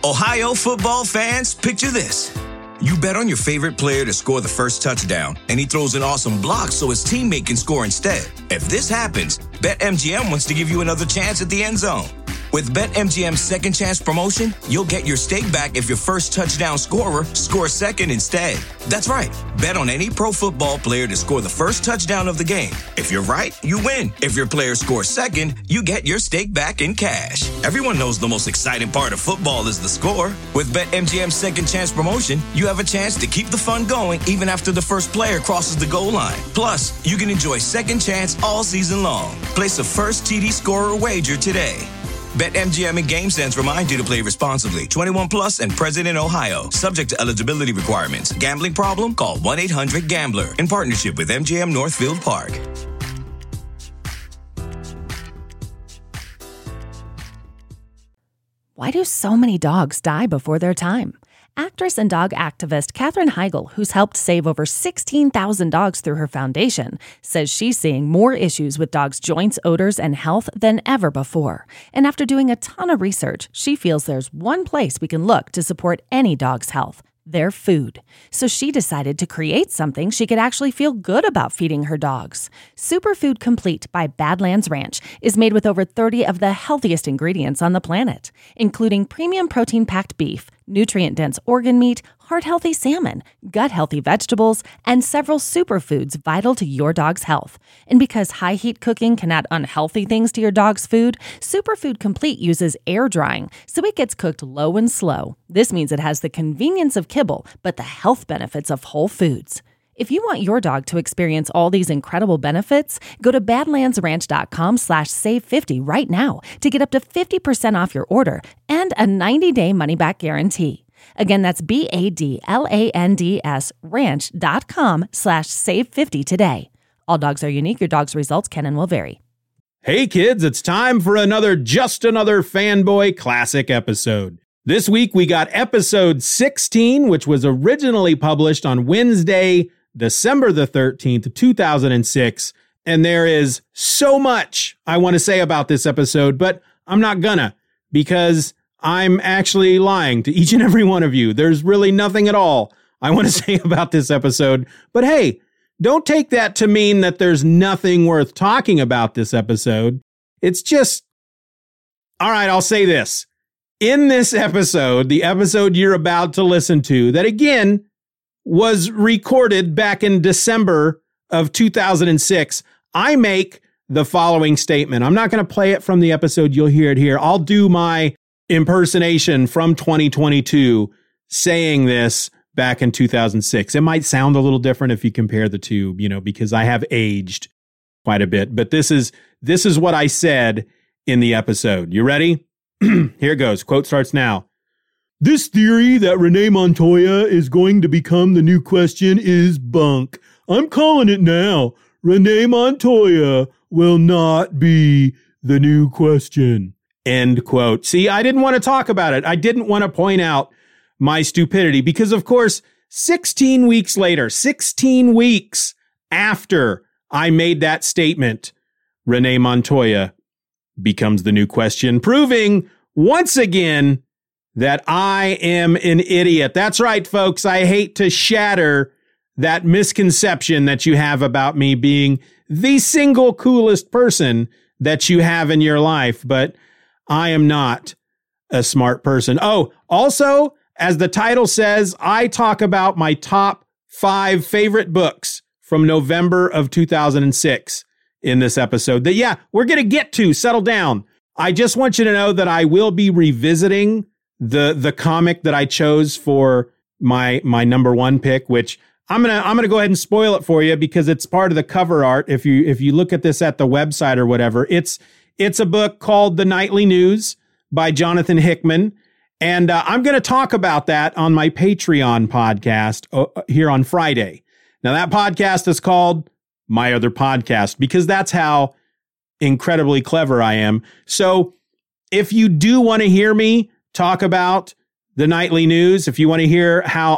Ohio football fans, picture this. You bet on your favorite player to score the first touchdown, and he throws an awesome block so his teammate can score instead. If this happens, BetMGM wants to give you another chance at the end zone. With BetMGM's second chance promotion, you'll get your stake back if your first touchdown scorer scores second instead. That's right. Bet on any pro football player to score the first touchdown of the game. If you're right, you win. If your player scores second, you get your stake back in cash. Everyone knows the most exciting part of football is the score. With BetMGM's second chance promotion, you have a chance to keep the fun going even after the first player crosses the goal line. Plus, you can enjoy second chance all season long. Place a first TD scorer wager today. BetMGM and GameSense remind you to play responsibly. 21 plus and present in Ohio. Subject to eligibility requirements. Gambling problem? Call 1-800-GAMBLER. In partnership with MGM Northfield Park. Why do so many dogs die before their time? Actress and dog activist Katherine Heigl, who's helped save over 16,000 dogs through her foundation, says she's seeing more issues with dogs' joints, odors, and health than ever before. And after doing a ton of research, she feels there's one place we can look to support any dog's health: their food. So she decided to create something she could actually feel good about feeding her dogs. Superfood Complete by Badlands Ranch is made with over 30 of the healthiest ingredients on the planet, including premium protein-packed beef, nutrient-dense organ meat, heart-healthy salmon, gut-healthy vegetables, and several superfoods vital to your dog's health. And because high-heat cooking can add unhealthy things to your dog's food, Superfood Complete uses air drying, so it gets cooked low and slow. This means it has the convenience of kibble, but the health benefits of whole foods. If you want your dog to experience all these incredible benefits, go to badlandsranch.com/save50 right now to get up to 50% off your order and a 90-day money-back guarantee. Again, that's BADLANDS ranch.com/save50 today. All dogs are unique. Your dog's results can and will vary. Hey kids, it's time for another Just Another Fanboy Classic episode. This week we got episode 16, which was originally published on Wednesday, December the 13th, 2006. And there is so much I want to say about this episode, but I'm not gonna, because I'm actually lying to each and every one of you. There's really nothing at all I want to say about this episode. But hey, don't take that to mean that there's nothing worth talking about this episode. It's just, all right, I'll say this. In this episode, the episode you're about to listen to, that again was recorded back in December of 2006, I make the following statement. I'm not going to play it from the episode. You'll hear it here. I'll do my impersonation from 2022 saying this back in 2006. It might sound a little different if you compare the two, because I have aged quite a bit. But this is what I said in the episode. You ready? Here it goes. Quote starts now. This theory that Renee Montoya is going to become the new question is bunk. I'm calling it now. Renee Montoya will not be the new question. End quote. See, I didn't want to talk about it. I didn't want to point out my stupidity because, of course, 16 weeks later, 16 weeks after I made that statement, Renee Montoya becomes the new question, proving once again that I am an idiot. That's right, folks. I hate to shatter that misconception that you have about me being the single coolest person that you have in your life, but I am not a smart person. Oh, also, as the title says, I talk about my top 5 favorite books from November of 2006 in this episode that, we're going to get to. Settle down. I just want you to know that I will be revisiting the comic that I chose for my number 1 pick, which I'm gonna go ahead and spoil it for you because it's part of the cover art. If you look at this at the website or whatever, it's a book called The Nightly News by Jonathan Hickman, and I'm going to talk about that on my Patreon podcast here on Friday. Now that podcast is called My Other Podcast because that's how incredibly clever I am. So if you do want to hear me talk about the Nightly News, if you want to hear how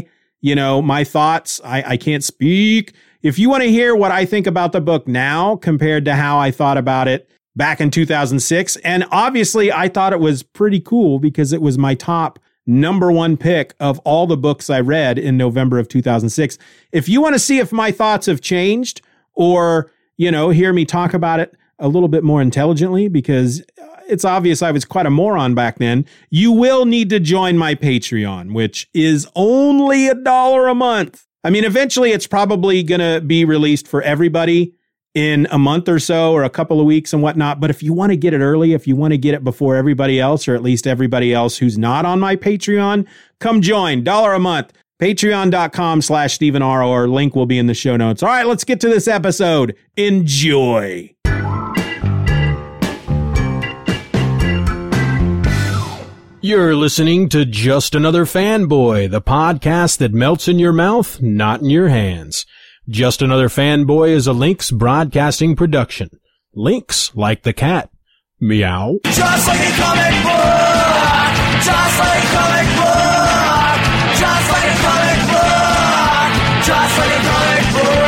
my thoughts, I can't speak. If you want to hear what I think about the book now compared to how I thought about it back in 2006. And obviously, I thought it was pretty cool because it was my top number one pick of all the books I read in November of 2006. If you want to see if my thoughts have changed or, hear me talk about it a little bit more intelligently, because it's obvious I was quite a moron back then, you will need to join my Patreon, which is only $1 a month. I mean, eventually it's probably going to be released for everybody in a month or so or a couple of weeks and whatnot. But if you want to get it early, if you want to get it before everybody else, or at least everybody else who's not on my Patreon, come join. $1 a month. Patreon.com/Stephen R. Or link will be in the show notes. All right, let's get to this episode. Enjoy. You're listening to Just Another Fanboy, the podcast that melts in your mouth, not in your hands. Just Another Fanboy is a Lynx Broadcasting production. Lynx like the cat. Meow. Just like a comic book! Just like a comic book! Just like a comic book! Just like a comic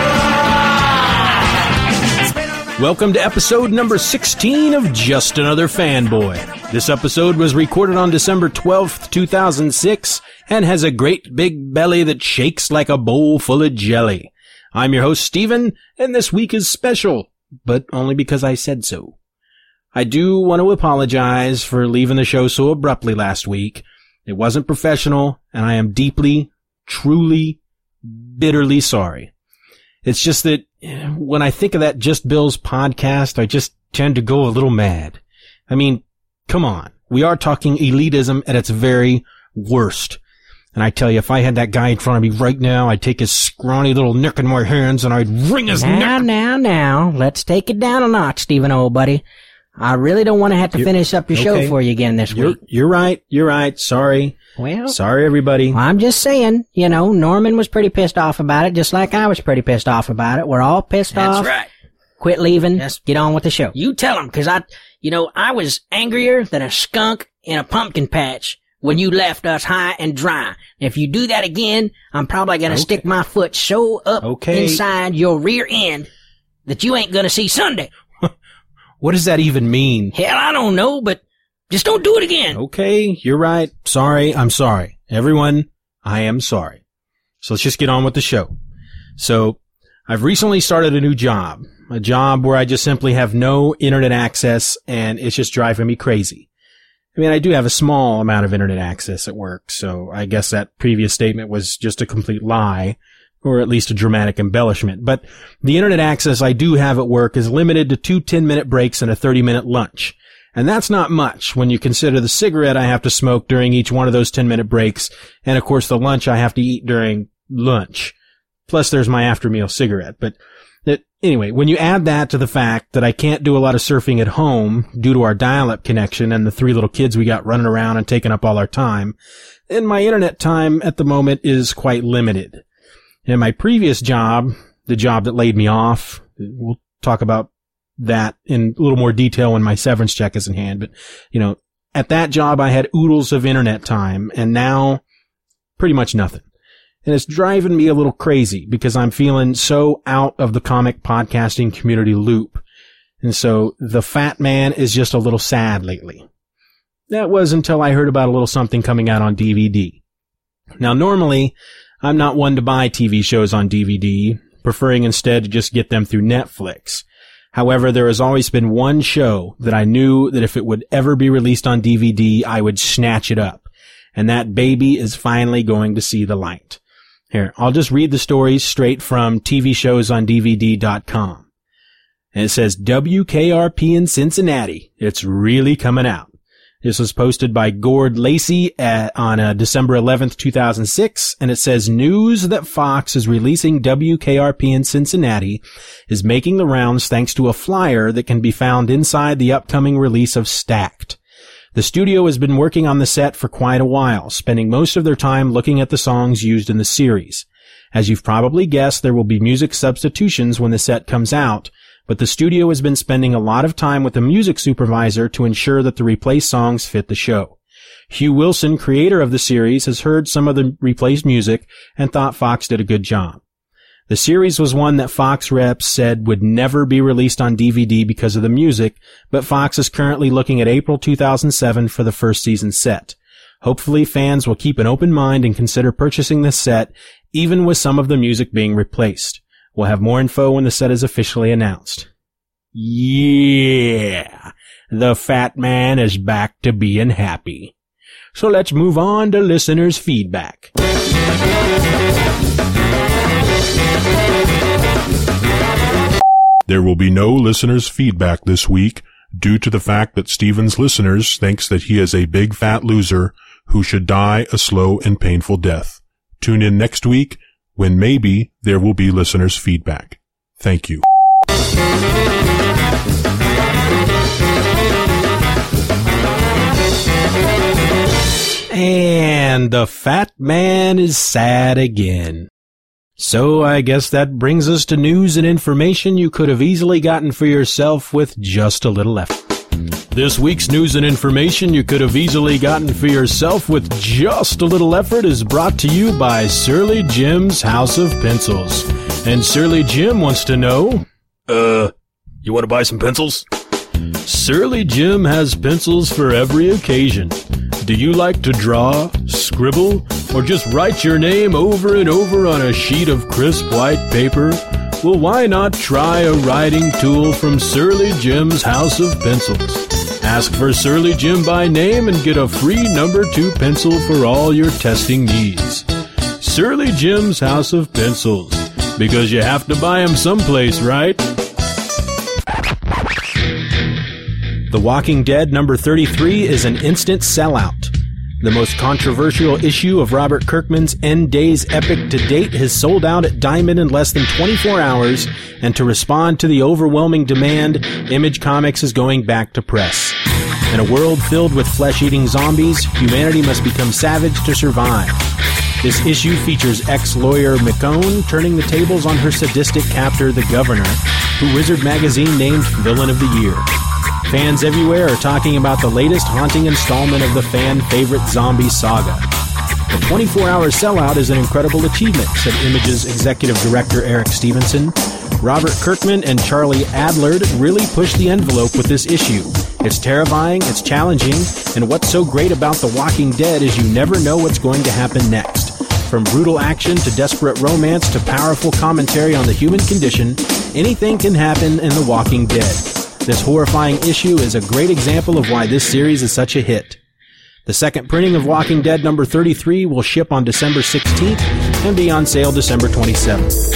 book! Welcome to episode number 16 of Just Another Fanboy. This episode was recorded on December 12th, 2006, and has a great big belly that shakes like a bowl full of jelly. I'm your host, Steven, and this week is special, but only because I said so. I do want to apologize for leaving the show so abruptly last week. It wasn't professional, and I am deeply, truly, bitterly sorry. It's just that when I think of that Just Bills podcast, I just tend to go a little mad. I mean, come on. We are talking elitism at its very worst. And I tell you, if I had that guy in front of me right now, I'd take his scrawny little neck in my hands and I'd wring his neck. Now, let's take it down a notch, Stephen, old buddy. I really don't want to have to finish up your show for you again this week. You're right. Sorry. Well, sorry, everybody. I'm just saying, Norman was pretty pissed off about it, just like I was pretty pissed off about it. We're all pissed off. That's right. Quit leaving. Just get on with the show. You tell him, because I was angrier than a skunk in a pumpkin patch when you left us high and dry. If you do that again, I'm probably going to stick my foot so up inside your rear end that you ain't going to see Sunday. What does that even mean? Hell, I don't know, but just don't do it again. Okay, you're right. Sorry, I'm sorry. Everyone, I am sorry. So let's just get on with the show. So, I've recently started a new job. A job where I just simply have no internet access, and it's just driving me crazy. I mean, I do have a small amount of internet access at work, so I guess that previous statement was just a complete lie, or at least a dramatic embellishment. But the internet access I do have at work is limited to 2 10-minute breaks and a 30-minute lunch. And that's not much when you consider the cigarette I have to smoke during each one of those 10-minute breaks, and of course the lunch I have to eat during lunch. Plus there's my after-meal cigarette. But anyway, when you add that to the fact that I can't do a lot of surfing at home due to our dial-up connection and the 3 little kids we got running around and taking up all our time, then my internet time at the moment is quite limited. In my previous job, the job that laid me off, we'll talk about that in a little more detail when my severance check is in hand, but, at that job I had oodles of internet time, and now pretty much nothing. And it's driving me a little crazy because I'm feeling so out of the comic podcasting community loop. And so the fat man is just a little sad lately. That was until I heard about a little something coming out on DVD. Now, normally, I'm not one to buy TV shows on DVD, preferring instead to just get them through Netflix. However, there has always been one show that I knew that if it would ever be released on DVD, I would snatch it up. And that baby is finally going to see the light. Here, I'll just read the stories straight from TVShowsOnDVD.com. And it says, WKRP in Cincinnati. It's really coming out. This was posted by Gord Lacey on December 11th, 2006, and it says, news that Fox is releasing WKRP in Cincinnati is making the rounds thanks to a flyer that can be found inside the upcoming release of Stacked. The studio has been working on the set for quite a while, spending most of their time looking at the songs used in the series. As you've probably guessed, there will be music substitutions when the set comes out, but the studio has been spending a lot of time with the music supervisor to ensure that the replaced songs fit the show. Hugh Wilson, creator of the series, has heard some of the replaced music and thought Fox did a good job. The series was one that Fox reps said would never be released on DVD because of the music, but Fox is currently looking at April 2007 for the first season set. Hopefully fans will keep an open mind and consider purchasing this set, even with some of the music being replaced. We'll have more info when the set is officially announced. Yeah, the fat man is back to being happy. So let's move on to listeners' feedback. There will be no listeners' feedback this week due to the fact that Steven's listeners thinks that he is a big fat loser who should die a slow and painful death. Tune in next week when maybe there will be listeners' feedback. Thank you. And the fat man is sad again. So I guess that brings us to news and information you could have easily gotten for yourself with just a little effort. This week's news and information you could have easily gotten for yourself with just a little effort is brought to you by Surly Jim's House of Pencils. And Surly Jim wants to know, you want to buy some pencils? Surly Jim has pencils for every occasion. Do you like to draw, scribble, or just write your name over and over on a sheet of crisp white paper? Well, why not try a writing tool from Surly Jim's House of Pencils? Ask for Surly Jim by name and get a free number 2 pencil for all your testing needs. Surly Jim's House of Pencils, because you have to buy them someplace, right? The Walking Dead number 33 is an instant sellout. The most controversial issue of Robert Kirkman's End Days epic to date has sold out at Diamond in less than 24 hours, and to respond to the overwhelming demand, Image Comics is going back to press. In a world filled with flesh-eating zombies, humanity must become savage to survive. This issue features ex-lawyer Michonne turning the tables on her sadistic captor, the Governor, who Wizard Magazine named Villain of the Year. Fans everywhere are talking about the latest haunting installment of the fan-favorite zombie saga. The 24-hour sellout is an incredible achievement, said Image's executive director Eric Stevenson. Robert Kirkman and Charlie Adlard really pushed the envelope with this issue. It's terrifying, it's challenging, and what's so great about The Walking Dead is you never know what's going to happen next. From brutal action to desperate romance to powerful commentary on the human condition, anything can happen in The Walking Dead. This horrifying issue is a great example of why this series is such a hit. The second printing of Walking Dead number 33 will ship on December 16th and be on sale December 27th.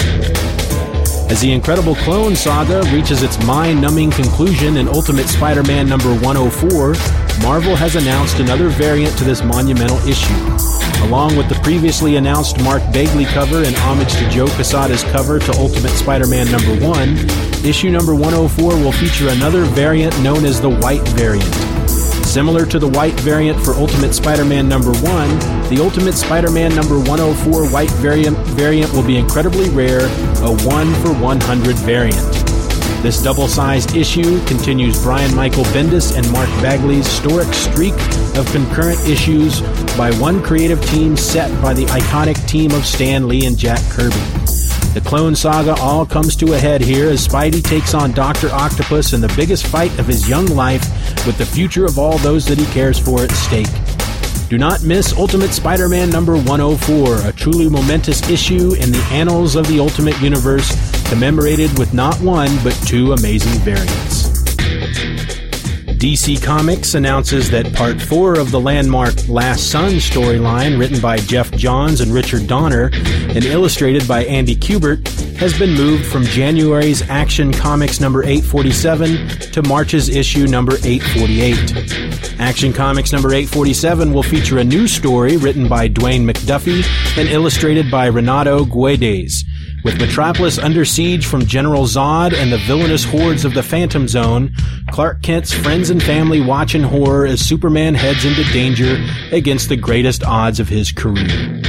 As the Incredible Clone Saga reaches its mind-numbing conclusion in Ultimate Spider-Man number 104, Marvel has announced another variant to this monumental issue. Along with the previously announced Mark Bagley cover in homage to Joe Quesada's cover to Ultimate Spider-Man number 1, issue number 104 will feature another variant known as the White Variant. Similar to the White Variant for Ultimate Spider-Man number 1, the Ultimate Spider-Man number 104 White variant will be incredibly rare, a 1-for-100 variant. This double-sized issue continues Brian Michael Bendis and Mark Bagley's historic streak of concurrent issues by one creative team set by the iconic team of Stan Lee and Jack Kirby. The Clone Saga all comes to a head here as Spidey takes on Dr. Octopus in the biggest fight of his young life, with the future of all those that he cares for at stake. Do not miss Ultimate Spider-Man number 104, a truly momentous issue in the annals of the Ultimate Universe, commemorated with not one, but 2 amazing variants. DC Comics announces that Part 4 of the landmark Last Son storyline, written by Jeff Johns and Richard Donner and illustrated by Andy Kubert, has been moved from January's Action Comics number 847 to March's issue number 848. Action Comics number 847 will feature a new story written by Dwayne McDuffie and illustrated by Renato Guedes. With Metropolis under siege from General Zod and the villainous hordes of the Phantom Zone, Clark Kent's friends and family watch in horror as Superman heads into danger against the greatest odds of his career.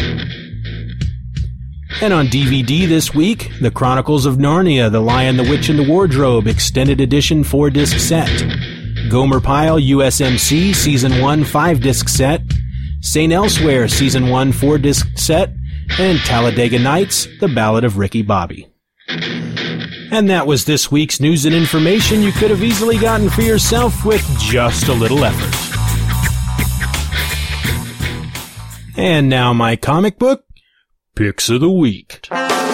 And on DVD this week, The Chronicles of Narnia, The Lion, the Witch, and the Wardrobe Extended Edition 4-disc set. Gomer Pyle USMC Season 1 5-disc set. St. Elsewhere Season 1 4-disc set. and Talladega Nights, The Ballad of Ricky Bobby. And that was this week's news and information you could have easily gotten for yourself with just a little effort. And now my comic book Picks of the Week.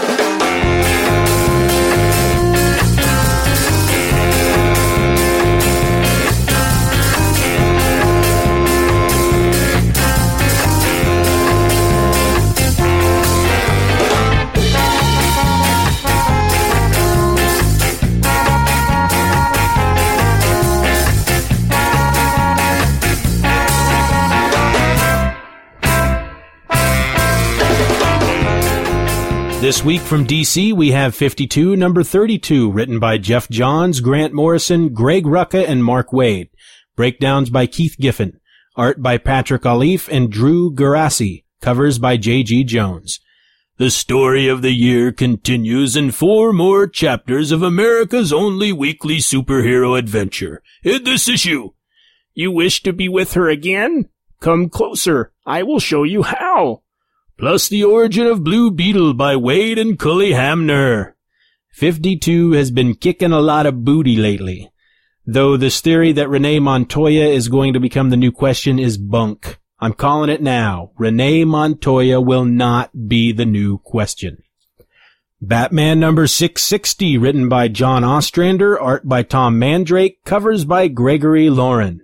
This week from DC, we have 52, number 32, written by Jeff Johns, Grant Morrison, Greg Rucka, and Mark Waid. Breakdowns by Keith Giffen. Art by Patrick Olive and Drew Garassi. Covers by J.G. Jones. The story of the year continues in 4 more chapters of America's only weekly superhero adventure. In this issue, you wish to be with her again? Come closer. I will show you how. Plus the origin of Blue Beetle by Wade and Cully Hamner. 52 has been kicking a lot of booty lately. Though this theory that Renee Montoya is going to become the new question is bunk. I'm calling it now. Renee Montoya will not be the new question. Batman number 660, written by John Ostrander, art by Tom Mandrake, covers by Gregory Lauren.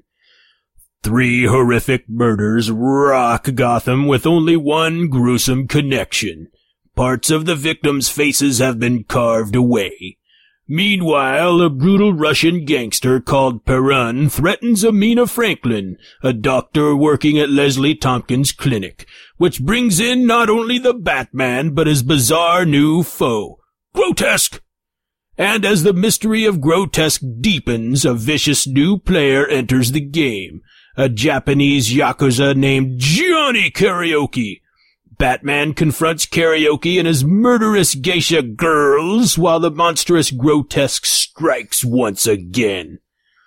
3 horrific murders rock Gotham with only one gruesome connection. Parts of the victims' faces have been carved away. Meanwhile, a brutal Russian gangster called Perun threatens Amina Franklin, a doctor working at Leslie Tompkins' clinic, which brings in not only the Batman, but his bizarre new foe, Grotesque. And as the mystery of Grotesque deepens, a vicious new player enters the game. A Japanese Yakuza named Johnny Karaoke. Batman confronts Karaoke and his murderous geisha girls while the monstrous Grotesque strikes once again.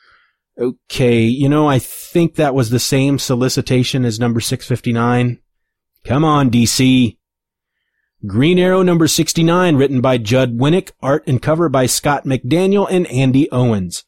Okay, I think that was the same solicitation as number 659. Come on, DC. Green Arrow number 69, written by Judd Winnick, art and cover by Scott McDaniel and Andy Owens.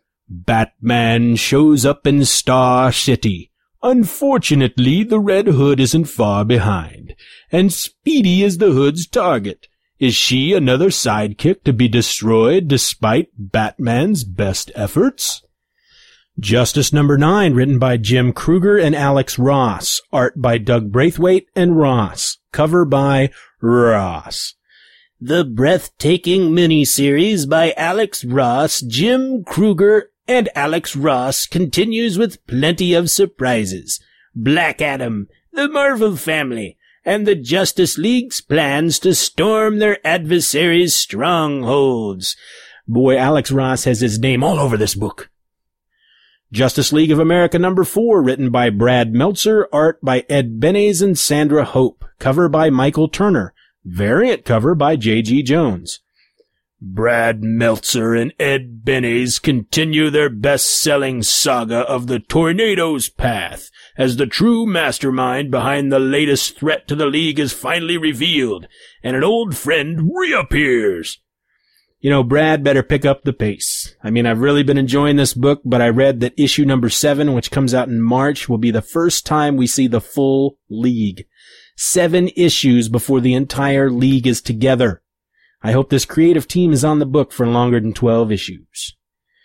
Batman shows up in Star City. Unfortunately, the Red Hood isn't far behind, and Speedy is the Hood's target. Is she another sidekick to be destroyed despite Batman's best efforts? Justice number 9, written by Jim Kruger and Alex Ross, art by Doug Braithwaite and Ross, cover by Ross. The breathtaking miniseries by Alex Ross, Jim Kruger, and Alex Ross continues with plenty of surprises. Black Adam, the Marvel family, and the Justice League's plans to storm their adversaries' strongholds. Boy, Alex Ross has his name all over this book. Justice League of America number 4, written by Brad Meltzer, art by Ed Benes and Sandra Hope, cover by Michael Turner, variant cover by J.G. Jones. Brad Meltzer and Ed Benes continue their best-selling saga of the Tornado's Path, as the true mastermind behind the latest threat to the League is finally revealed, and an old friend reappears. Brad better pick up the pace. I've really been enjoying this book, but I read that issue number 7, which comes out in March, will be the first time we see the full League. 7 issues before the entire League is together. I hope this creative team is on the book for longer than 12 issues.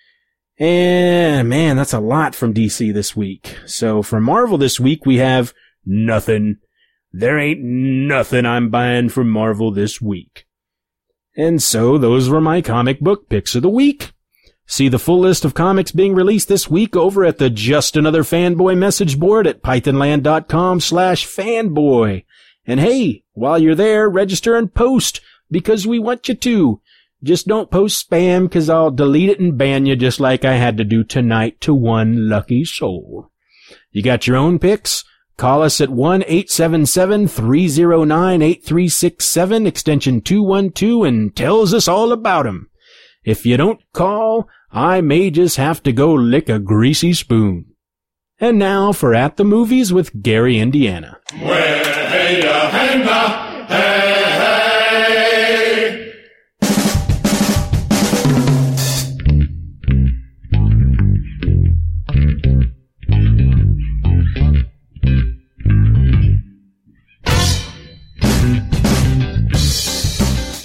And man, that's a lot from DC this week. So for Marvel this week, we have nothing. There ain't nothing I'm buying from Marvel this week. And so those were my comic book picks of the week. See the full list of comics being released this week over at the Just Another Fanboy message board at pythonland.com/fanboy. And hey, while you're there, register and post, because we want you to. Just don't post spam, because I'll delete it and ban you just like I had to do tonight to one lucky soul. You got your own picks? Call us at 1-877-309-8367, extension 212, and tells us all about 'em. If you don't call, I may just have to go lick a greasy spoon. And now for At the Movies with Gary Indiana. Where hey ya hey na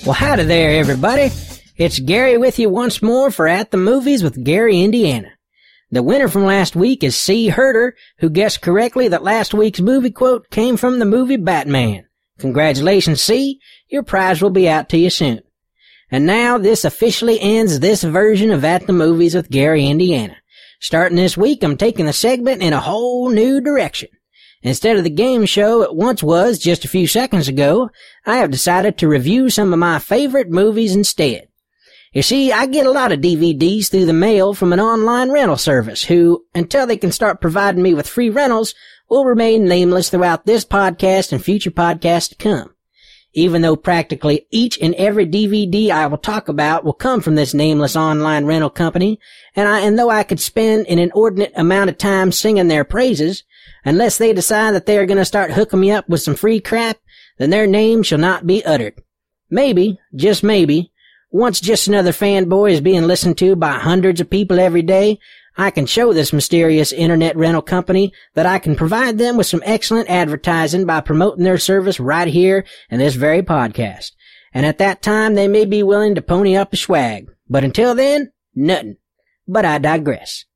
Well, howdy there, everybody. It's Gary with you once more for At the Movies with Gary, Indiana. The winner from last week is C. Herder, who guessed correctly that last week's movie quote came from the movie Batman. Congratulations, C. Your prize will be out to you soon. And now, this officially ends this version of At the Movies with Gary, Indiana. Starting this week, I'm taking the segment in a whole new direction. Instead of the game show it once was just a few seconds ago, I have decided to review some of my favorite movies instead. You see, I get a lot of DVDs through the mail from an online rental service who, until they can start providing me with free rentals, will remain nameless throughout this podcast and future podcasts to come. Even though practically each and every DVD I will talk about will come from this nameless online rental company, and though I could spend an inordinate amount of time singing their praises, unless they decide that they are going to start hooking me up with some free crap, then their name shall not be uttered. Maybe, just maybe, once Just Another Fanboy is being listened to by hundreds of people every day, I can show this mysterious internet rental company that I can provide them with some excellent advertising by promoting their service right here in this very podcast. And at that time, they may be willing to pony up a swag. But until then, nothing. But I digress.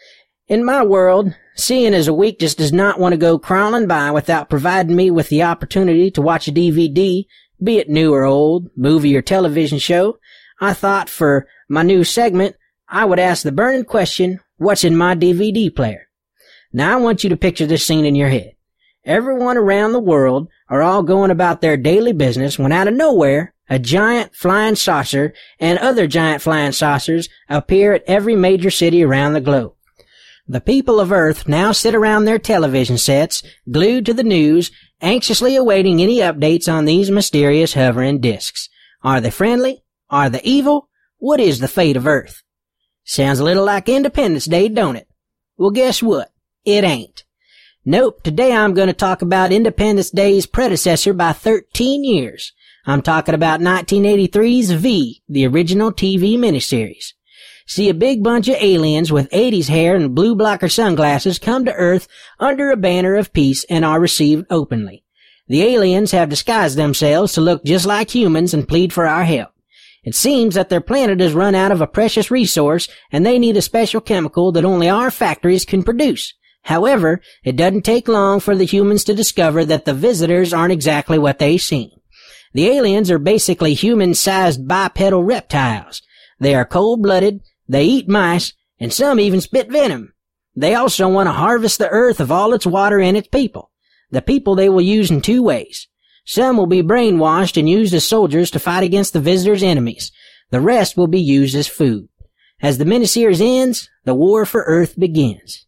In my world, seeing as a week just does not want to go crawling by without providing me with the opportunity to watch a DVD, be it new or old, movie or television show, I thought for my new segment, I would ask the burning question, what's in my DVD player? Now I want you to picture this scene in your head. Everyone around the world are all going about their daily business when out of nowhere, a giant flying saucer and other giant flying saucers appear at every major city around the globe. The people of Earth now sit around their television sets, glued to the news, anxiously awaiting any updates on these mysterious hovering discs. Are they friendly? Are they evil? What is the fate of Earth? Sounds a little like Independence Day, don't it? Well, guess what? It ain't. Nope, today I'm going to talk about Independence Day's predecessor by 13 years. I'm talking about 1983's V, the original TV miniseries. See, a big bunch of aliens with 80s hair and blue blocker sunglasses come to Earth under a banner of peace and are received openly. The aliens have disguised themselves to look just like humans and plead for our help. It seems that their planet has run out of a precious resource and they need a special chemical that only our factories can produce. However, it doesn't take long for the humans to discover that the visitors aren't exactly what they seem. The aliens are basically human-sized bipedal reptiles. They are cold-blooded, they eat mice, and some even spit venom. They also want to harvest the Earth of all its water and its people. The people they will use in two ways. Some will be brainwashed and used as soldiers to fight against the visitors' enemies. The rest will be used as food. As the miniseries ends, the war for Earth begins.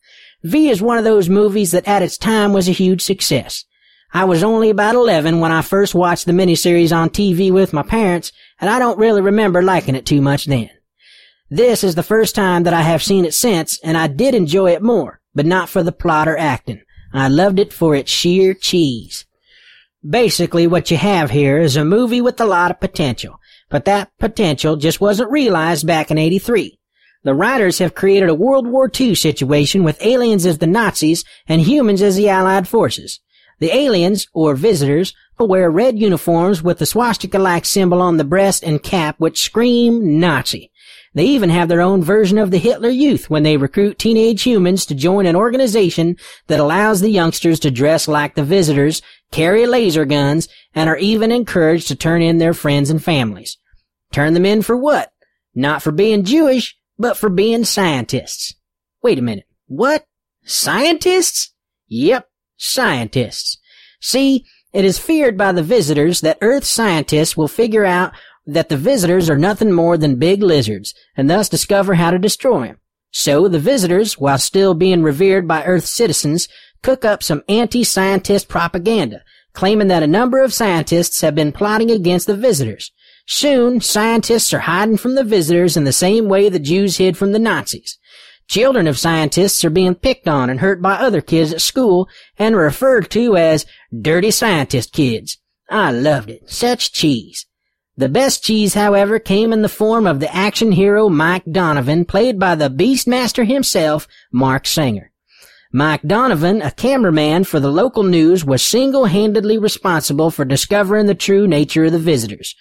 V is one of those movies that at its time was a huge success. I was only about 11 when I first watched the miniseries on TV with my parents, and I don't really remember liking it too much then. This is the first time that I have seen it since, and I did enjoy it more, but not for the plot or acting. I loved it for its sheer cheese. Basically, what you have here is a movie with a lot of potential, but that potential just wasn't realized back in '83. The writers have created a World War II situation with aliens as the Nazis and humans as the Allied forces. The aliens, or visitors, wear red uniforms with the swastika-like symbol on the breast and cap which scream Nazi. They even have their own version of the Hitler Youth when they recruit teenage humans to join an organization that allows the youngsters to dress like the visitors, carry laser guns, and are even encouraged to turn in their friends and families. Turn them in for what? Not for being Jewish, but for being scientists. Wait a minute. What? Scientists? Yep, scientists. See, it is feared by the visitors that Earth scientists will figure out that the visitors are nothing more than big lizards, and thus discover how to destroy them. So the visitors, while still being revered by Earth citizens, cook up some anti-scientist propaganda, claiming that a number of scientists have been plotting against the visitors. Soon, scientists are hiding from the visitors in the same way the Jews hid from the Nazis. Children of scientists are being picked on and hurt by other kids at school and referred to as dirty scientist kids. I loved it. Such cheese. The best cheese, however, came in the form of the action hero Mike Donovan, played by the Beastmaster himself, Mark Singer. Mike Donovan, a cameraman for the local news, was single-handedly responsible for discovering the true nature of the visitors.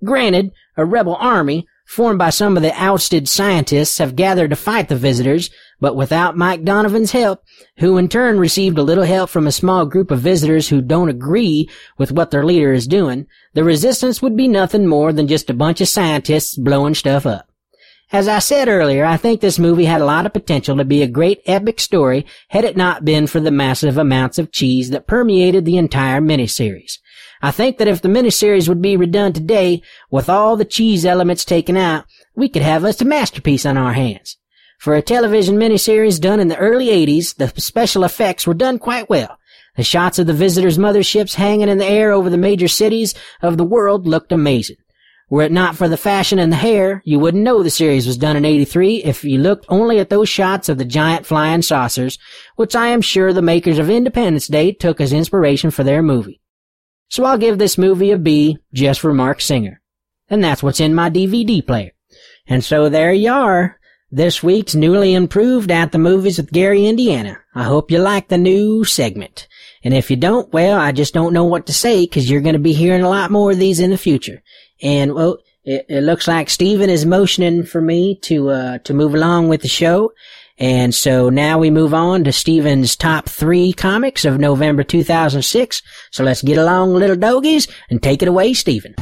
Granted, a rebel army, formed by some of the ousted scientists, have gathered to fight the visitors, but without Mike Donovan's help, who in turn received a little help from a small group of visitors who don't agree with what their leader is doing, the resistance would be nothing more than just a bunch of scientists blowing stuff up. As I said earlier, I think this movie had a lot of potential to be a great epic story had it not been for the massive amounts of cheese that permeated the entire miniseries. I think that if the miniseries would be redone today, with all the cheese elements taken out, we could have us a masterpiece on our hands. For a television miniseries done in the early 80s, the special effects were done quite well. The shots of the visitors' motherships hanging in the air over the major cities of the world looked amazing. Were it not for the fashion and the hair, you wouldn't know the series was done in 83 if you looked only at those shots of the giant flying saucers, which I am sure the makers of Independence Day took as inspiration for their movie. So I'll give this movie a B just for Mark Singer. And that's what's in my DVD player. And so there you are, this week's newly improved At the Movies with Gary, Indiana. I hope you like the new segment. And if you don't, well, I just don't know what to say, because you're going to be hearing a lot more of these in the future. And, well, it looks like Steven is motioning for me to move along with the show. And so now we move on to Steven's top 3 comics of November 2006. So let's get along, little dogies, and take it away, Steven.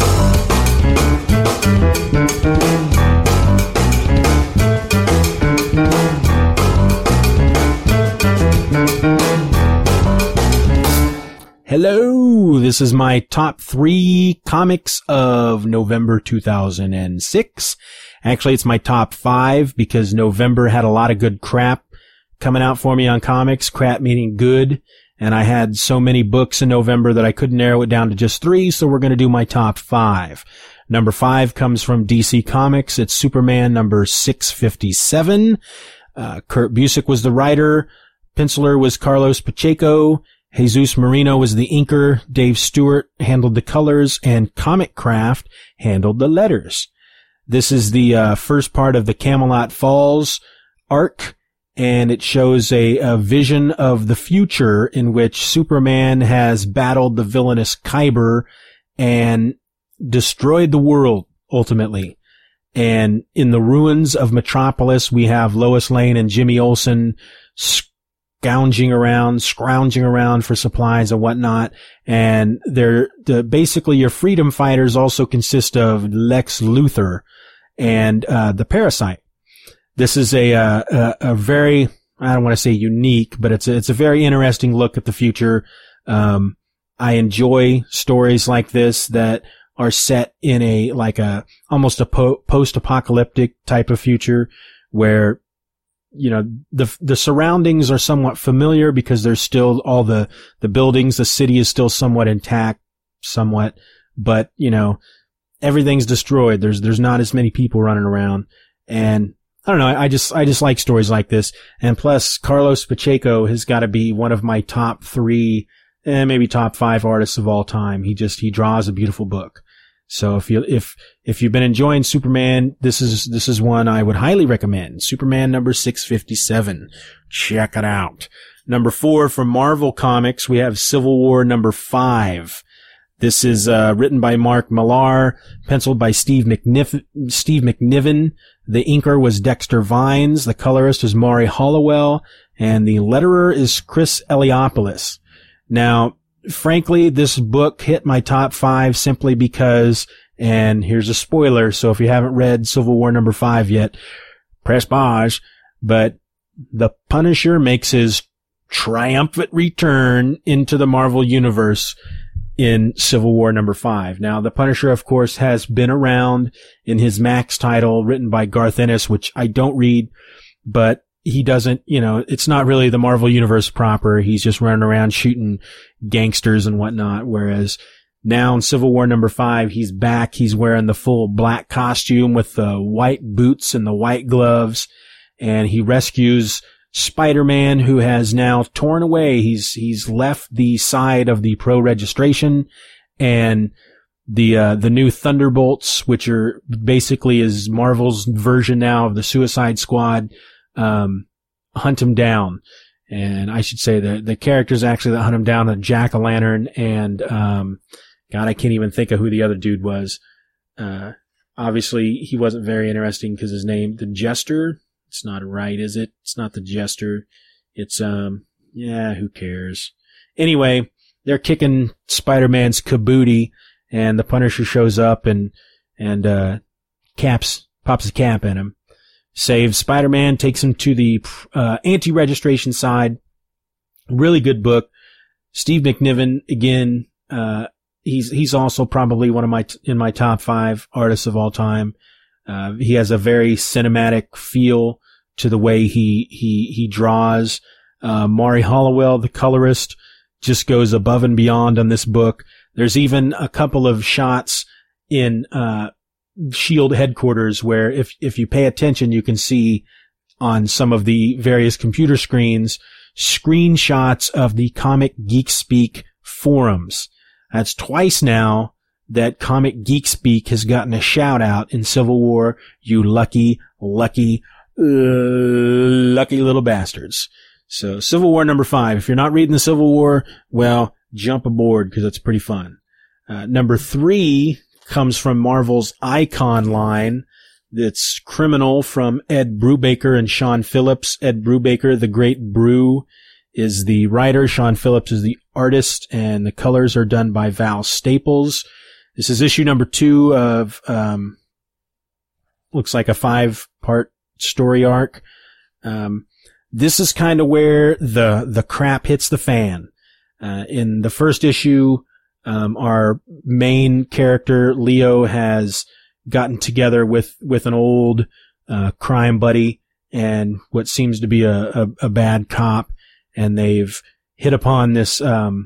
Hello, this is my top 3 comics of November 2006. Actually, it's my top 5 because November had a lot of good crap coming out for me on comics. Crap meaning good. And I had so many books in November that I couldn't narrow it down to just 3, so we're going to do my top 5. Number 5 comes from DC Comics. It's Superman number 657. Kurt Busiek was the writer. Penciler was Carlos Pacheco. Jesus Marino was the inker, Dave Stewart handled the colors, and Comic Craft handled the letters. This is the first part of the Camelot Falls arc, and it shows a vision of the future in which Superman has battled the villainous Khyber and destroyed the world, ultimately. And in the ruins of Metropolis, we have Lois Lane and Jimmy Olsen scrounging around for supplies and whatnot. And basically your freedom fighters also consist of Lex Luthor and the Parasite. This is a very, I don't want to say unique, but it's a very interesting look at the future. I enjoy stories like this that are set in almost a post-apocalyptic type of future where, you know, the surroundings are somewhat familiar because there's still all the buildings, the city is still somewhat intact, but, you know, everything's destroyed. There's not as many people running around. And I don't know, I just like stories like this. And plus, Carlos Pacheco has got to be one of my top 3, maybe top 5 artists of all time. He draws a beautiful book. So if you've been enjoying Superman, this is one I would highly recommend. Superman number 657. Check it out. Number 4 from Marvel Comics, we have Civil War number 5. This is written by Mark Millar, penciled by Steve McNiven. The inker was Dexter Vines, the colorist is Maury Hollowell, and the letterer is Chris Eliopoulos. Now, frankly, this book hit my top 5 simply because, and here's a spoiler, so if you haven't read Civil War number 5 yet, press pause, but the Punisher makes his triumphant return into the Marvel Universe in Civil War number 5. Now, the Punisher, of course, has been around in his Max title written by Garth Ennis, which I don't read, but he doesn't, you know, it's not really the Marvel Universe proper. He's just running around shooting gangsters and whatnot. Whereas now in Civil War number 5, he's back. He's wearing the full black costume with the white boots and the white gloves. And he rescues Spider-Man, who has now torn away. He's left the side of the pro-registration, and the new Thunderbolts, which are basically is Marvel's version now of the Suicide Squad, hunt him down. And I should say the characters actually that hunt him down are Jack-o'-lantern and, God, I can't even think of who the other dude was. Obviously, he wasn't very interesting because his name, the Jester, it's not right, is it? It's not the Jester. It's, who cares? Anyway, they're kicking Spider-Man's kabooty, and the Punisher shows up and pops a cap in him. Saves Spider-Man, takes him to the anti-registration side. Really good book. Steve McNiven, again, he's also probably one of my top 5 artists of all time. He has a very cinematic feel to the way he draws. Mari Hollowell, the colorist, just goes above and beyond on this book. There's even a couple of shots in SHIELD headquarters where if you pay attention, you can see on some of the various computer screens screenshots of the Comic Geek Speak forums. That's twice now that Comic Geek Speak has gotten a shout out in Civil War. You lucky little bastards. So Civil War number 5. If you're not reading the Civil War, well, jump aboard because it's pretty fun. Number 3 comes from Marvel's Icon line. It's Criminal from Ed Brubaker and Sean Phillips. Ed Brubaker, the great Brew, is the writer. Sean Phillips is the artist, and the colors are done by Val Staples. This is issue number 2 of, looks like a 5-part story arc. This is kind of where the crap hits the fan. In the first issue, our main character, Leo, has gotten together with an old, crime buddy and what seems to be a bad cop. And they've hit upon this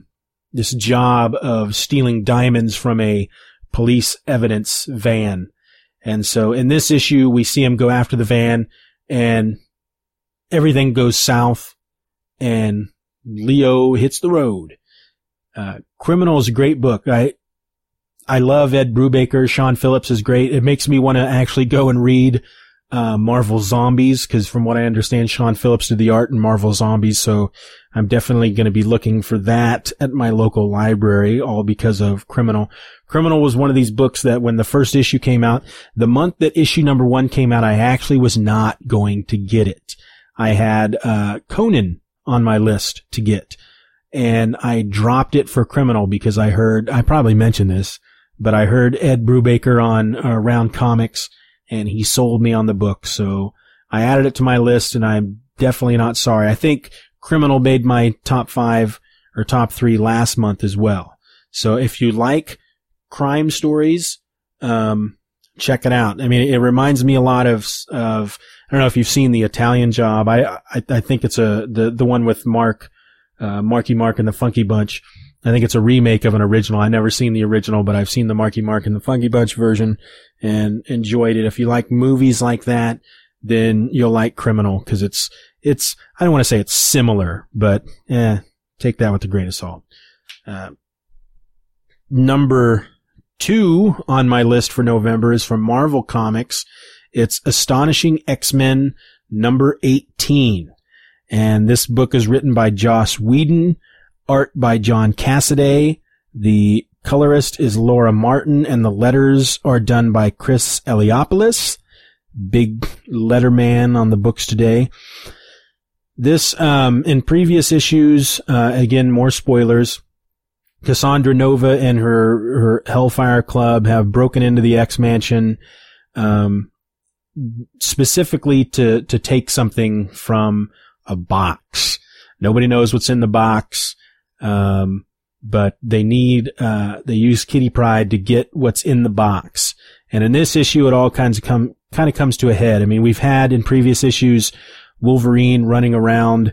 job of stealing diamonds from a police evidence van. And so in this issue, we see him go after the van and everything goes south and Leo hits the road. Criminal is a great book. I love Ed Brubaker. Sean Phillips is great. It makes me want to actually go and read Marvel Zombies, because from what I understand, Sean Phillips did the art in Marvel Zombies, so I'm definitely going to be looking for that at my local library, all because of Criminal. Criminal was one of these books that when the first issue came out, the month that issue number 1 came out, I actually was not going to get it. I had Conan on my list to get, and I dropped it for Criminal because I probably mentioned this, but I heard Ed Brubaker on Around Comics, and he sold me on the book. So I added it to my list, and I'm definitely not sorry. I think Criminal made my top 5 or top 3 last month as well. So if you like crime stories, check it out. I mean, it reminds me a lot of I don't know if you've seen The Italian Job. I think it's the one with Marky Mark and the Funky Bunch. I think it's a remake of an original. I've never seen the original, but I've seen the Marky Mark and the Funky Bunch version and enjoyed it. If you like movies like that, then you'll like Criminal, because it's, I don't want to say it's similar, but take that with a grain of salt. Number 2 on my list for November is from Marvel Comics. It's Astonishing X-Men number 18. And this book is written by Joss Whedon, art by John Cassaday. The colorist is Laura Martin, and the letters are done by Chris Eliopoulos. Big letterman on the books today. This, in previous issues, again, more spoilers, Cassandra Nova and her Hellfire Club have broken into the X-Mansion, specifically to take something from a box. Nobody knows what's in the box, but they use Kitty Pryde to get what's in the box. And in this issue, it all kind of comes to a head. I mean, we've had in previous issues Wolverine running around.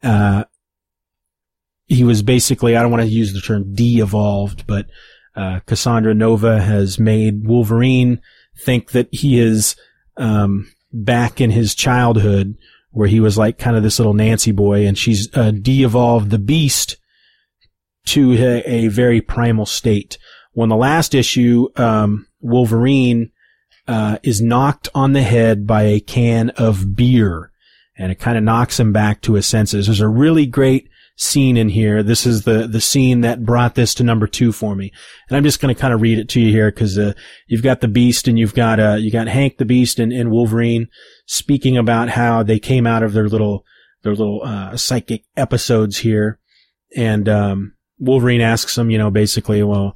He was basically, I don't want to use the term de-evolved, but Cassandra Nova has made Wolverine think that he is back in his childhood, where he was like kind of this little Nancy boy, and she's de-evolved the Beast to a very primal state. Well, in the last issue, Wolverine is knocked on the head by a can of beer, and it kind of knocks him back to his senses. There's a really great scene in here. This is the scene that brought this to number 2 for me. And I'm just going to kind of read it to you here because, you've got the Beast and you got Hank the Beast and Wolverine speaking about how they came out of their little psychic episodes here. And, Wolverine asks him, basically, well,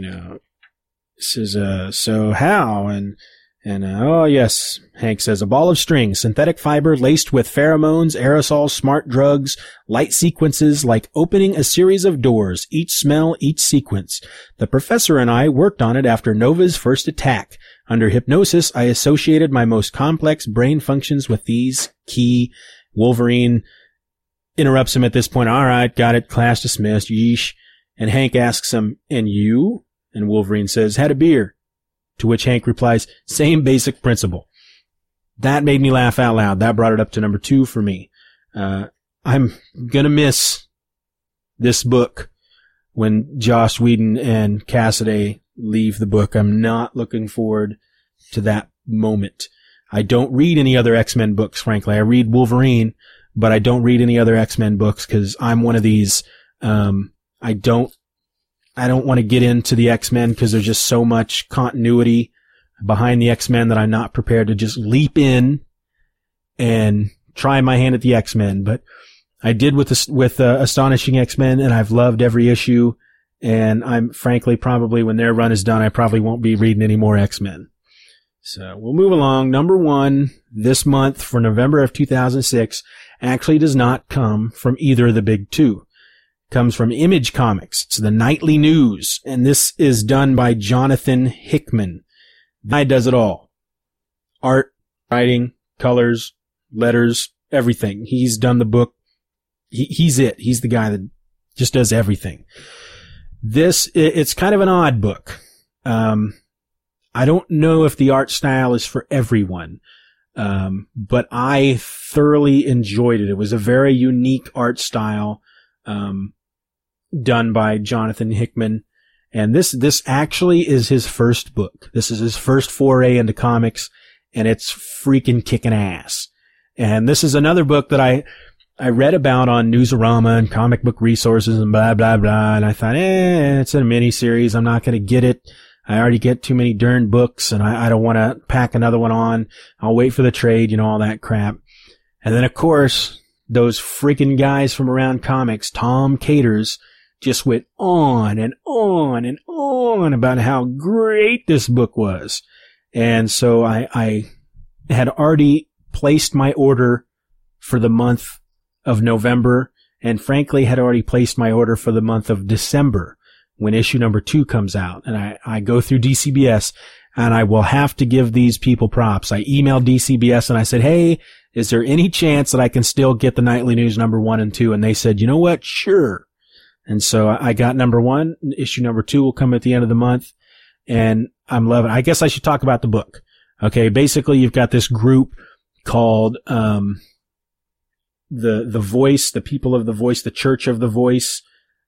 says, so how? And oh yes, Hank says, a ball of string, synthetic fiber laced with pheromones, aerosols, smart drugs, light sequences like opening a series of doors, each smell, each sequence. The professor and I worked on it after Nova's first attack. Under hypnosis, I associated my most complex brain functions with these key. Wolverine interrupts him at this point. All right, got it. Class dismissed. Yeesh. And Hank asks him, and you? And Wolverine says, had a beer. To which Hank replies, same basic principle. That made me laugh out loud. That brought it up to number 2 for me. I'm gonna miss this book when Joss Whedon and Cassaday leave the book. I'm not looking forward to that moment. I don't read any other X-Men books, frankly. I read Wolverine, but I don't read any other X-Men books because I'm one of these, I don't want to get into the X-Men because there's just so much continuity behind the X-Men that I'm not prepared to just leap in and try my hand at the X-Men. But I did with Astonishing X-Men, and I've loved every issue. And I'm frankly probably when their run is done, I probably won't be reading any more X-Men. So we'll move along. Number 1 this month for November of 2006 actually does not come from either of the big 2. Comes from Image Comics. It's the Nightly News, and this is done by Jonathan Hickman. The guy does it all. Art, writing, colors, letters, everything. He's done the book. He's it. He's the guy that just does everything. It's kind of an odd book. I don't know if the art style is for everyone, but I thoroughly enjoyed it. It was a very unique art style, done by Jonathan Hickman. And this actually is his first book. This is his first foray into comics, and it's freaking kicking ass. And this is another book that I read about on Newsarama and Comic Book Resources and blah, blah, blah. And I thought, it's a mini series. I'm not going to get it. I already get too many darn books, and I don't want to pack another one on. I'll wait for the trade, all that crap. And then, of course, those freaking guys from Around Comics, Tom Caters, just went on and on and on about how great this book was. And so I had already placed my order for the month of November, and frankly had already placed my order for the month of December when issue number 2 comes out. And I go through DCBS, and I will have to give these people props. I emailed DCBS and I said, hey, is there any chance that I can still get the Nightly News number 1 and 2? And they said, you know what? Sure. And so I got number 1. Issue number 2 will come at the end of the month, and I'm loving it. I guess I should talk about the book. Okay. Basically, you've got this group called, the Voice, the People of the Voice, the Church of the Voice.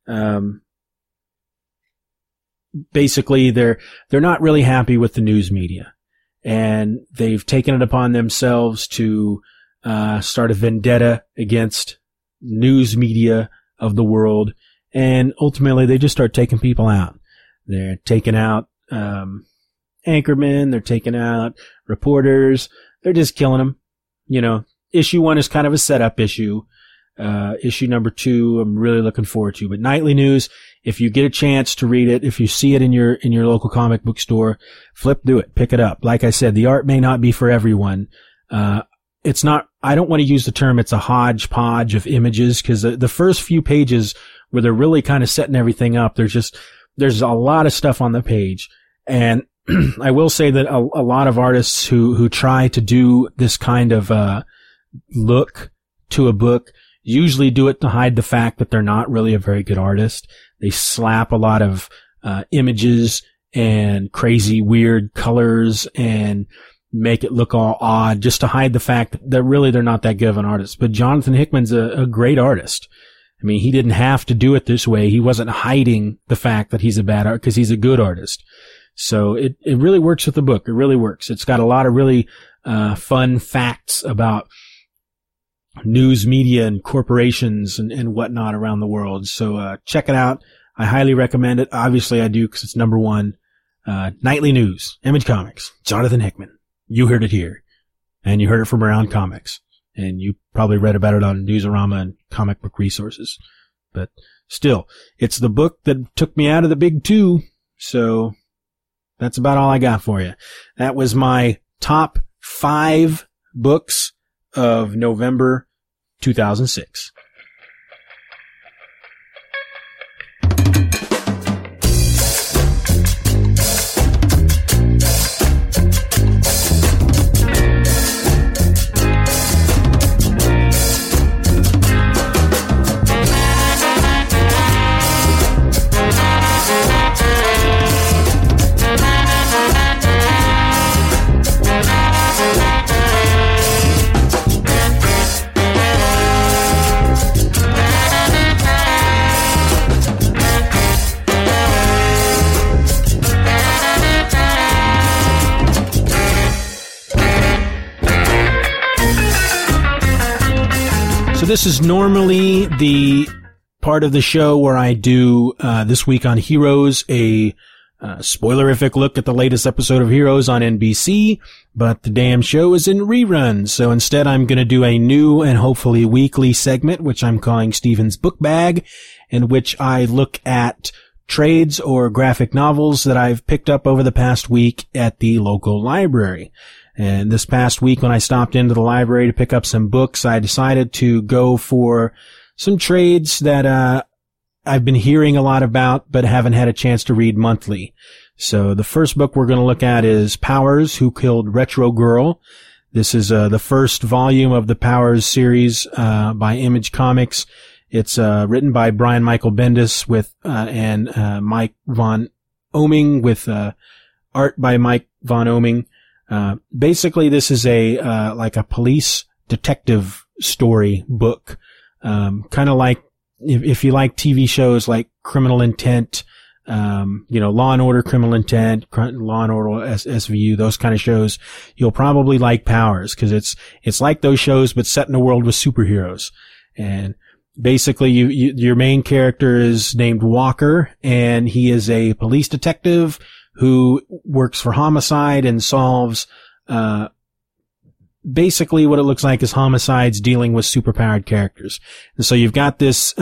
Basically they're not really happy with the news media, and they've taken it upon themselves to, start a vendetta against news media of the world. And ultimately they just start taking people out. They're taking out, anchormen. They're taking out reporters. They're just killing them. Issue 1 is kind of a setup issue. Issue number 2, I'm really looking forward to. But Nightly News, if you get a chance to read it, if you see it in your local comic book store, flip through it, pick it up. Like I said, the art may not be for everyone. It's not, I don't want to use the term it's a hodgepodge of images, because the first few pages where they're really kind of setting everything up, there's a lot of stuff on the page. And I will say that a lot of artists who try to do this kind of, look to a book usually do it to hide the fact that they're not really a very good artist. They slap a lot of images and crazy weird colors and make it look all odd just to hide the fact that really they're not that good of an artist. But Jonathan Hickman's a great artist. I mean, he didn't have to do it this way. He wasn't hiding the fact that he's a bad artist because he's a good artist. So it really works with the book. It really works. It's got a lot of really fun facts about news media and corporations and whatnot around the world. So check it out. I highly recommend it. Obviously I do because it's number one. Nightly News, Image Comics, Jonathan Hickman. You heard it here. And you heard it from Around Comics. And you probably read about it on Newsarama and Comic Book Resources. But still, it's the book that took me out of the big two. So that's about all I got for you. That was my top 5 books of November 2006. This is normally the part of the show where I do, this week on Heroes, a spoilerific look at the latest episode of Heroes on NBC, but the damn show is in reruns. So instead I'm going to do a new and hopefully weekly segment, which I'm calling Steven's Book Bag, in which I look at trades or graphic novels that I've picked up over the past week at the local library. And this past week when I stopped into the library to pick up some books, I decided to go for some trades that I've been hearing a lot about but haven't had a chance to read monthly. So the first book we're going to look at is Powers, Who Killed Retro Girl. This is the first volume of the Powers series by Image Comics. It's written by Brian Michael Bendis with and Mike Von Oming with art by Mike Von Oming. Basically this is like a police detective story book. Kind of like if you like TV shows like Criminal Intent, Law and Order, Criminal Intent, Law and Order, SVU, those kind of shows, you'll probably like Powers because it's like those shows but set in a world with superheroes. And basically your main character is named Walker, and he is a police detective who works for homicide and solves, basically what it looks like is homicides dealing with superpowered characters. And so you've got this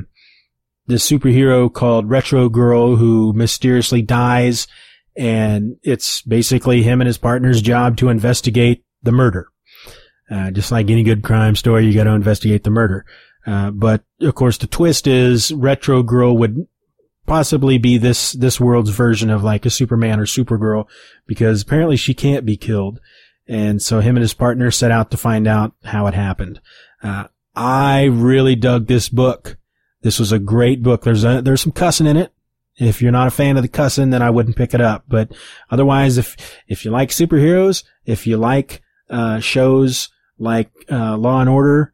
superhero called Retro Girl who mysteriously dies, and it's basically him and his partner's job to investigate the murder. Just like any good crime story, you got to investigate the murder. But of course the twist is Retro Girl would possibly be this world's version of like a Superman or Supergirl, because apparently she can't be killed. And so him and his partner set out to find out how it happened. I really dug this book. This was a great book. There's some cussing in it. If you're not a fan of the cussing, then I wouldn't pick it up. But otherwise, if you like superheroes, if you like, shows like, Law and Order,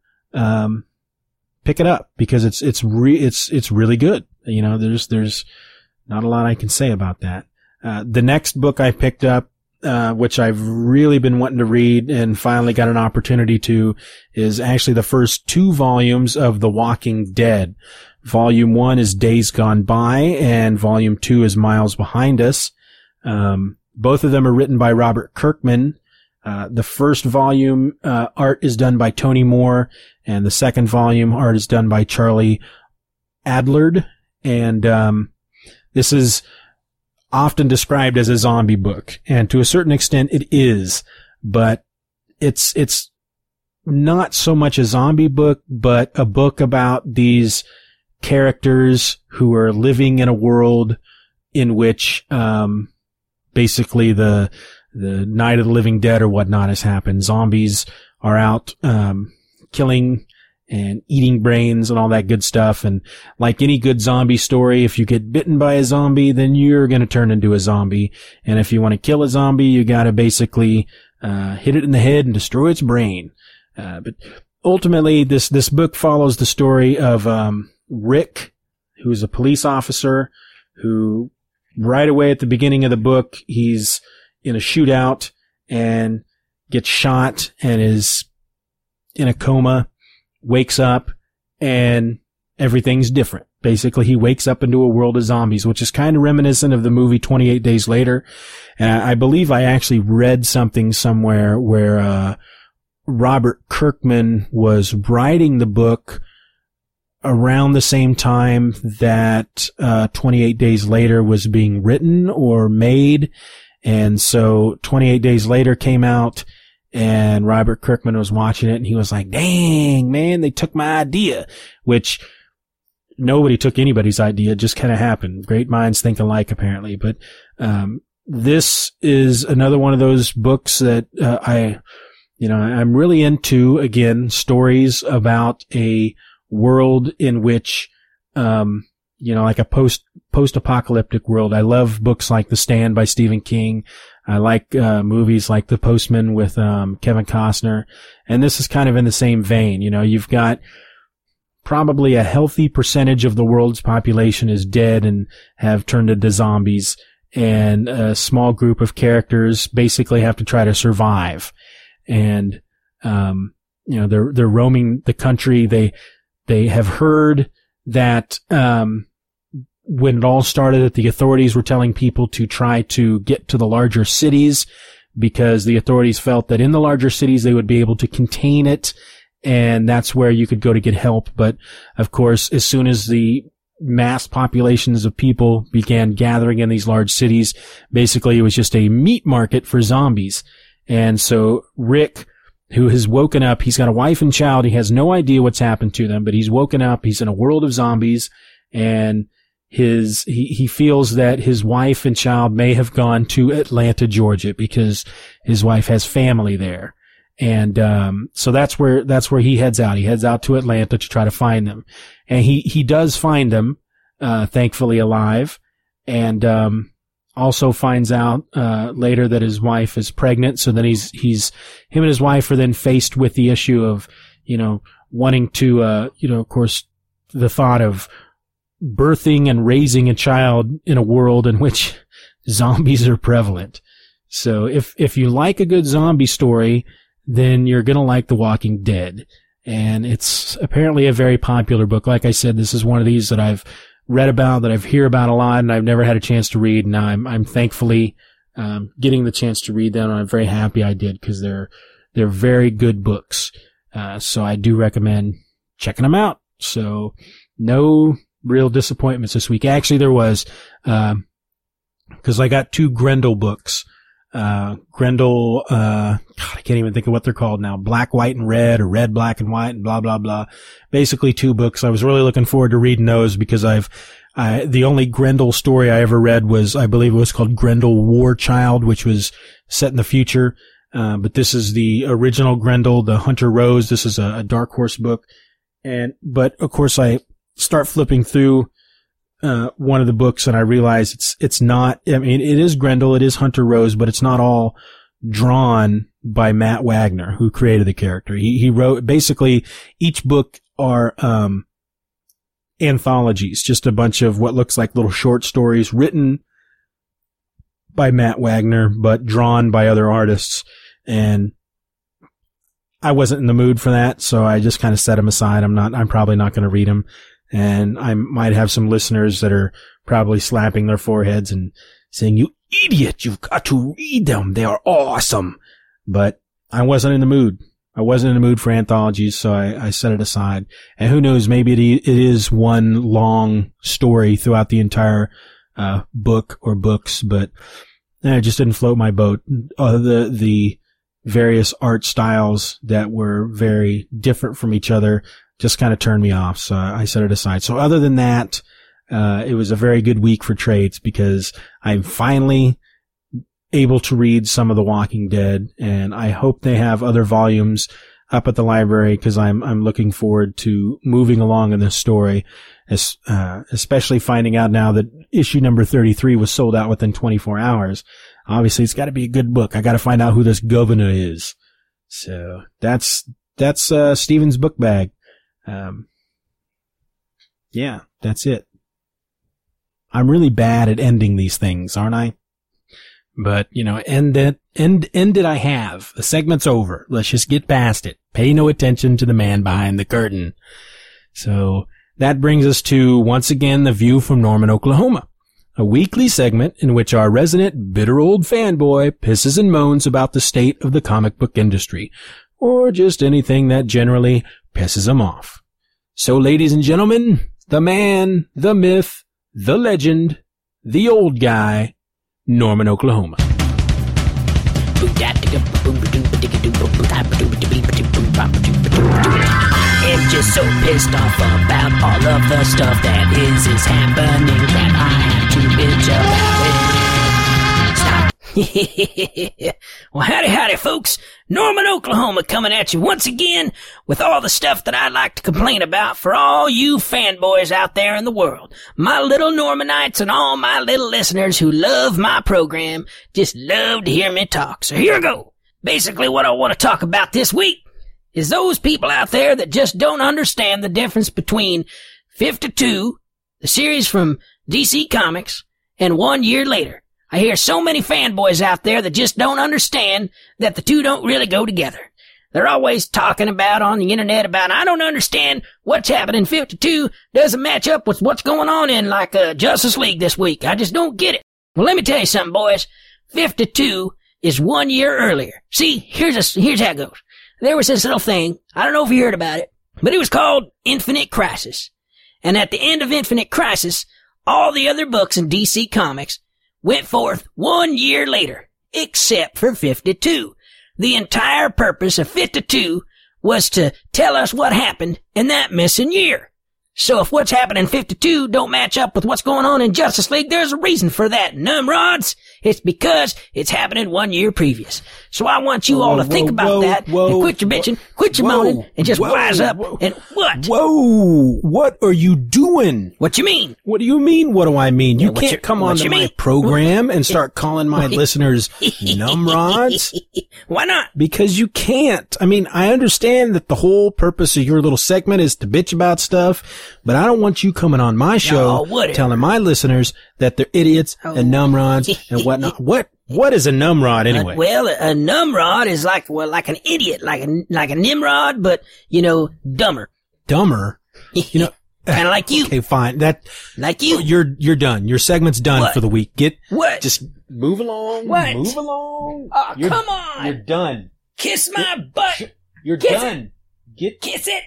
pick it up because it's really good. There's not a lot I can say about that. The next book I picked up, which I've really been wanting to read and finally got an opportunity to, is actually the first 2 volumes of The Walking Dead. Volume 1 is Days Gone By and Volume 2 is Miles Behind Us. Both of them are written by Robert Kirkman. The first volume, art is done by Tony Moore, and the second volume art is done by Charlie Adlard. And, this is often described as a zombie book, and to a certain extent it is, but it's not so much a zombie book, but a book about these characters who are living in a world in which, basically the Night of the Living Dead or whatnot has happened. Zombies are out, killing and eating brains and all that good stuff. And like any good zombie story, if you get bitten by a zombie, then you're going to turn into a zombie. And if you want to kill a zombie, you got to basically, hit it in the head and destroy its brain. But ultimately this book follows the story of, Rick, who's a police officer who right away at the beginning of the book, he's in a shootout and gets shot and is in a coma. wakes up and everything's different. Basically, he wakes up into a world of zombies, which is kind of reminiscent of the movie 28 Days Later. And I believe I actually read something somewhere where Robert Kirkman was writing the book around the same time that 28 Days Later was being written or made. And so 28 Days Later came out, and Robert Kirkman was watching it, and he was like, dang, man, they took my idea, which nobody took anybody's idea. It just kind of happened. Great minds think alike, apparently. But this is another one of those books that I'm really into, again, stories about a world in which, like a post-apocalyptic world. I love books like The Stand by Stephen King. I like movies like The Postman with Kevin Costner. And this is kind of in the same vein. You've got probably a healthy percentage of the world's population is dead and have turned into zombies. And a small group of characters basically have to try to survive. And, they're roaming the country. They have heard that, when it all started, that the authorities were telling people to try to get to the larger cities because the authorities felt that in the larger cities they would be able to contain it, and that's where you could go to get help. But of course, as soon as the mass populations of people began gathering in these large cities, basically it was just a meat market for zombies. And so Rick, who has woken up, he's got a wife and child. He has no idea what's happened to them, but he's woken up. He's in a world of zombies, and he feels that his wife and child may have gone to Atlanta, Georgia, because his wife has family there. And so that's where he heads out. He heads out to Atlanta to try to find them. And he does find them, thankfully alive, and also finds out later that his wife is pregnant. So then him and his wife are then faced with the issue of, wanting to, of course, the thought of birthing and raising a child in a world in which zombies are prevalent. So if you like a good zombie story, then you're going to like The Walking Dead. And it's apparently a very popular book. Like I said, this is one of these that I've read about, that I've heard about a lot, and I've never had a chance to read. And I'm thankfully getting the chance to read them, and I'm very happy I did, because they're very good books. So I do recommend checking them out. So no real disappointments this week. Actually, there was, because I got 2 Grendel books. Grendel, God, I can't even think of what they're called now. Black, White, and Red, or Red, Black, and White, and blah, blah, blah. Basically 2 books. I was really looking forward to reading those, because the only Grendel story I ever read was, I believe it was called Grendel War Child, which was set in the future. But this is the original Grendel, the Hunter Rose. This is a Dark Horse book. But of course I start flipping through one of the books, and I realize it's not, I mean, it is Grendel, it is Hunter Rose, but it's not all drawn by Matt Wagner, who created the character. He wrote, basically, each book are anthologies, just a bunch of what looks like little short stories written by Matt Wagner, but drawn by other artists. And I wasn't in the mood for that, so I just kind of set them aside. I'm probably not going to read them. And I might have some listeners that are probably slapping their foreheads and saying, "You idiot, you've got to read them. They are awesome." But I wasn't in the mood. I wasn't in the mood for anthologies, so I set it aside. And who knows, maybe it is one long story throughout the entire book or books, but it just didn't float my boat. The various art styles that were very different from each other just kind of turned me off, so I set it aside. So other than that, it was a very good week for trades, because I'm finally able to read some of The Walking Dead, and I hope they have other volumes up at the library, because I'm looking forward to moving along in this story, especially finding out now that issue number 33 was sold out within 24 hours. Obviously, it's got to be a good book. I got to find out who this governor is. So that's Steven's book bag. Yeah, that's it. I'm really bad at ending these things, aren't I? But, end it I have. The segment's over. Let's just get past it. Pay no attention to the man behind the curtain. So that brings us to, once again, The View from Norman, Oklahoma, a weekly segment in which our resident bitter old fanboy pisses and moans about the state of the comic book industry, or just anything that generally pisses him off. So, ladies and gentlemen, the man, the myth, the legend, the old guy, Norman, Oklahoma. I'm just so pissed off about all of the stuff that is happening that I have to bitch about it. Stop. Well, howdy, folks. Norman, Oklahoma coming at you once again with all the stuff that I like to complain about for all you fanboys out there in the world. My little Normanites and all my little listeners who love my program just love to hear me talk. So here we go. Basically, what I want to talk about this week is those people out there that just don't understand the difference between 52, the series from DC Comics, and 1 year later. I hear so many fanboys out there that just don't understand that the two don't really go together. They're always talking about on the internet about, I don't understand what's happening in 52 doesn't match up with what's going on in like Justice League this week. I just don't get it. Well, let me tell you something, boys. 52 is 1 year earlier. See, here's how it goes. There was this little thing, I don't know if you heard about it, but it was called Infinite Crisis. And at the end of Infinite Crisis, all the other books in DC Comics went forth 1 year later, except for 52. The entire purpose of 52 was to tell us what happened in that missing year. So if what's happening in 52 don't match up with what's going on in Justice League, there's a reason for that, numrods. It's because it's happening 1 year previous. So I want you all to think about that and quit your bitching, quit your moaning, and just wise up. And what? Whoa! What are you doing? What you mean? What do you mean, what do I mean? You can't come onto my program and start calling my listeners numrods. Why not? Because you can't. I mean, I understand that the whole purpose of your little segment is to bitch about stuff, but I don't want you coming on my show telling my listeners that they're idiots and numrods and whatnot. What is a numrod anyway? Well, a numrod is like an idiot, like a Nimrod, but, dumber. Dumber? Kind of like you. Okay, fine. Like you. You're done. Your segment's done for the week. Just move along. What? Move along. Oh, come on. You're done. Kiss my butt. You're done. Kiss it.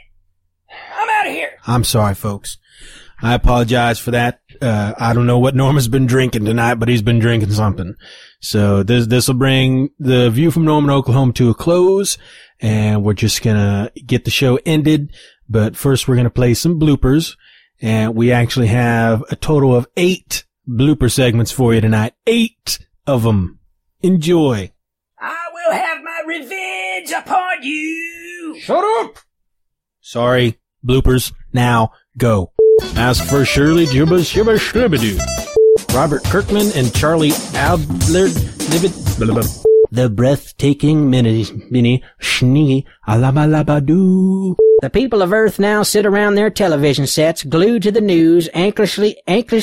I'm out of here. I'm sorry, folks. I apologize for that. I don't know what Norman's been drinking tonight, but he's been drinking something. So this will bring The View from Norman, Oklahoma to a close, and we're just gonna get the show ended. But first we're gonna play some bloopers, and we actually have a total of 8 blooper segments for you tonight. 8 of them. Enjoy. I will have my revenge upon you. Shut up! Sorry. Bloopers. Now, go. As for Shirley Jubba Shibba Shribadoo, Robert Kirkman and Charlie Adler, the breathtaking mini Schnee Alabalabadoo. The people of Earth now sit around their television sets, glued to the news, anxiously.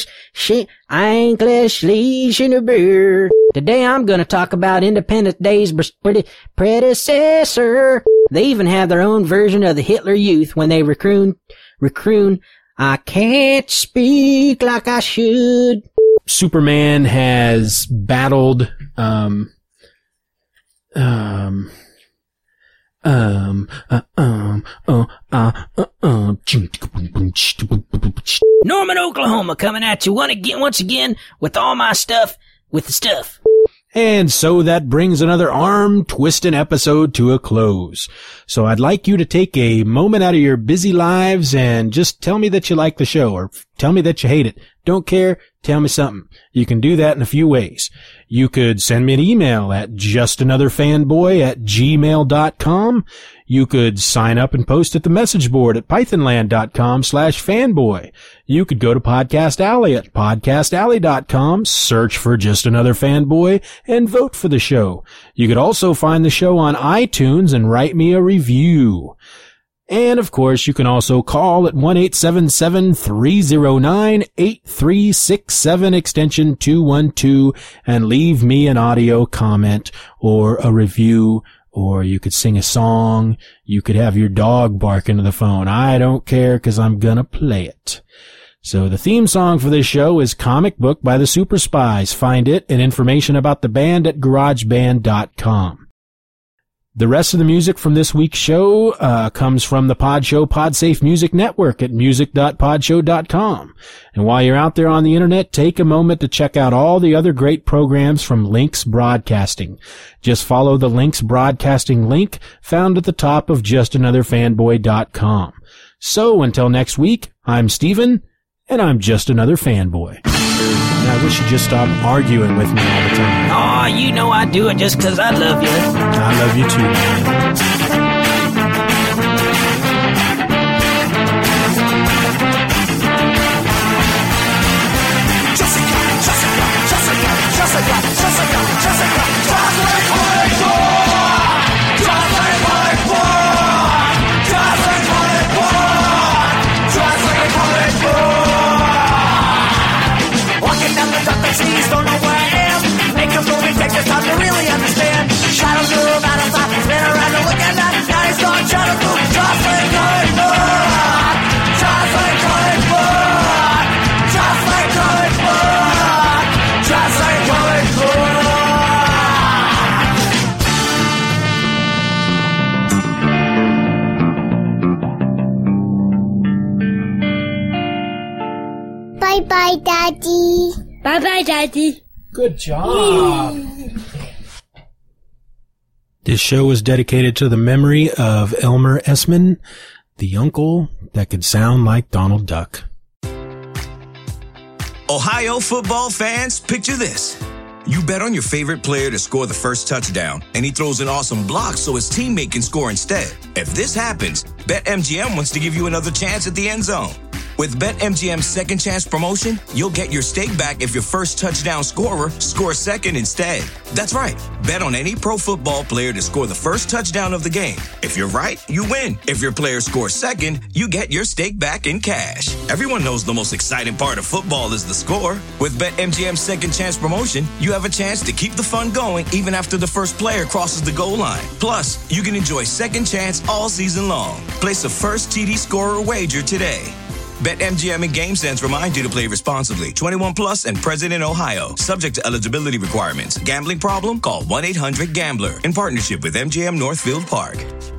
Today I'm gonna talk about Independence Day's predecessor. They even have their own version of the Hitler Youth when they recruit. I can't speak like I should. Superman has battled, Norman, Oklahoma coming at you once again with all my stuff, with the stuff. And so that brings another arm-twisting episode to a close. So I'd like you to take a moment out of your busy lives and just tell me that you like the show, or tell me that you hate it. Don't care, tell me something. You can do that in a few ways. You could send me an email at justanotherfanboy@gmail.com. You could sign up and post at the message board at pythonland.com/fanboy. You could go to Podcast Alley at podcastalley.com, search for Just Another Fanboy, and vote for the show. You could also find the show on iTunes and write me a review. And of course, you can also call at 1-877-309-8367 extension 212 and leave me an audio comment or a review, or you could sing a song. You could have your dog bark into the phone. I don't care, 'cause I'm gonna play it. So the theme song for this show is Comic Book by the Super Spies. Find it and information about the band at garageband.com. The rest of the music from this week's show comes from the Pod Show Podsafe Music Network at music.podshow.com. And while you're out there on the internet, take a moment to check out all the other great programs from Links Broadcasting. Just follow the Links Broadcasting link found at the top of justanotherfanboy.com. So until next week, I'm Steven, and I'm just another fanboy. And I wish you'd just stop arguing with me all the time. Aw, you know I do it just 'cause I love you. I love you too, man. Please don't know where I am. Make a movie, take the time to really understand. Shadows move out of sight, spin around and look at that. Now he's gone, shadows move, just like comic book. Just like comic book. Just like comic book. Just like comic book. Bye-bye, Daddy. Bye-bye, Daddy. Good job. This show is dedicated to the memory of Elmer Essman, the uncle that could sound like Donald Duck. Ohio football fans, picture this. You bet on your favorite player to score the first touchdown, and he throws an awesome block so his teammate can score instead. If this happens, BetMGM wants to give you another chance at the end zone. With BetMGM's second chance promotion, you'll get your stake back if your first touchdown scorer scores second instead. That's right. Bet on any pro football player to score the first touchdown of the game. If you're right, you win. If your player scores second, you get your stake back in cash. Everyone knows the most exciting part of football is the score. With BetMGM's second chance promotion, you have a chance to keep the fun going even after the first player crosses the goal line. Plus, you can enjoy second chance all season long. Place a first TD scorer wager today. BetMGM and GameSense remind you to play responsibly. 21 plus and present in Ohio. Subject to eligibility requirements. Gambling problem? Call 1-800-GAMBLER. In partnership with MGM Northfield Park.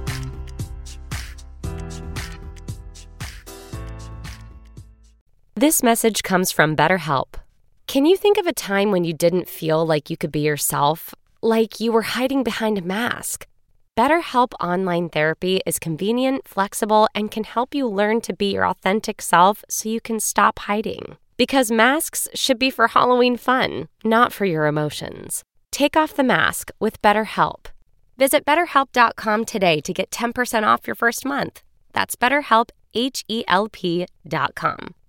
This message comes from BetterHelp. Can you think of a time when you didn't feel like you could be yourself? Like you were hiding behind a mask? BetterHelp Online Therapy is convenient, flexible, and can help you learn to be your authentic self so you can stop hiding. Because masks should be for Halloween fun, not for your emotions. Take off the mask with BetterHelp. Visit BetterHelp.com today to get 10% off your first month. That's BetterHelp, HELP.com.